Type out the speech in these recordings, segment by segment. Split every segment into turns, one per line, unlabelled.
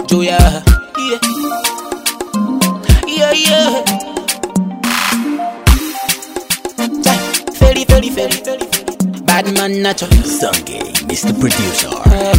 Joya, yeah, yeah, yeah. Feli, feli, feli, feli. Bad man natural.
Sunday, Mr. Producer.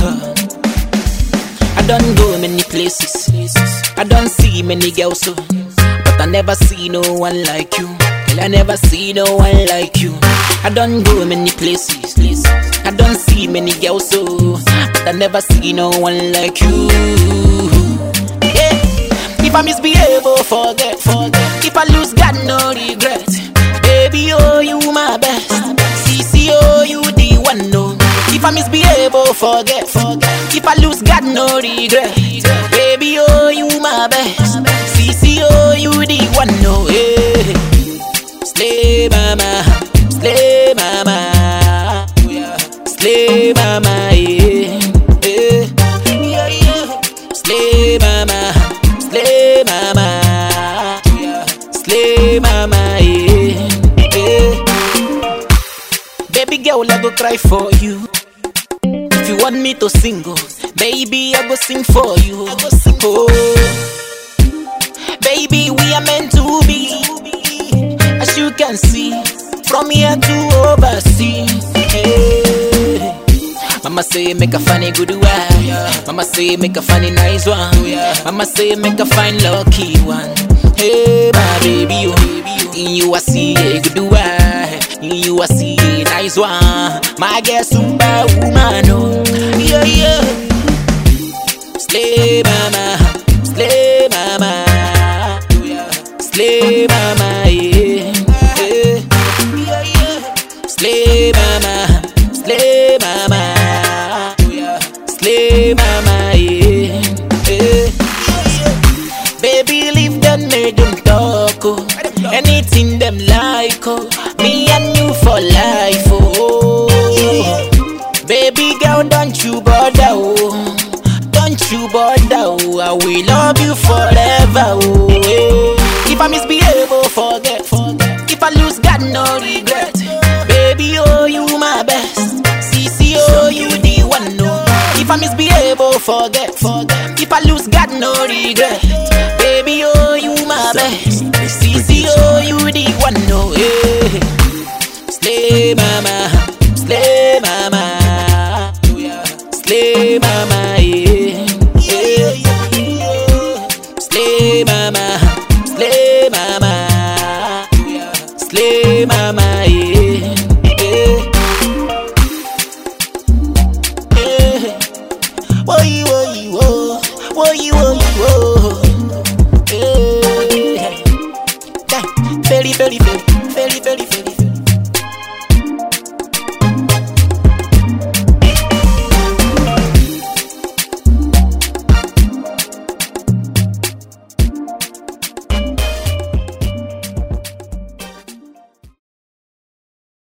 I done go many places. I done see many girls, so, but I never see no one like you. Girl, I never see no one like you. I done go many places. I done see many girls, so, but I never see no one like you. Yeah. If I misbehave, oh, forget. If I lose, God no regret. Baby, oh, you my best. CC, oh, you the one, no. If I misbehave, oh, forget. If I lose, God no regret. Baby, oh, you my best. CC, oh, you the one, no. Hey. Slay mama, slay mama, slay mama, yeah. Yeah, yeah. Slay mama, slay mama, slay mama, yeah. Baby girl, I go cry for you. If you want me to sing, oh, baby, I go sing for you. Oh, baby, we are meant to be. As you can see, from here to overseas. Hey. Mama say make a funny good one. Mama say make a funny nice one. Mama say make a fine lucky one. Hey, my baby, oh, in you I see a good one. In you I see a nice one. My girl superwoman, oh, yeah, yeah. Slay mama, slay mama, slay mama, yeah. Slay mama, slay mama, slay mama, yeah. Baby, leave them, make them talk, oh. Anything them like, oh. Me and you for life, oh. Baby girl, don't you bother, oh. Don't you bother, oh. I will love you forever, oh. If I misbehave, oh, forget. If I lose, God no regret. Baby, oh, you my best. CC, oh, you the one, no. If I misbehave, oh, forget. If I lose, God no regret. Baby, oh, you my best. CC, oh, you the one, no. Hey. Slay mama, slay mama, slay mama, yeah. Slay mama, slay mama, slay mama, yeah. Woah, woah, woah, woah, woah, woah.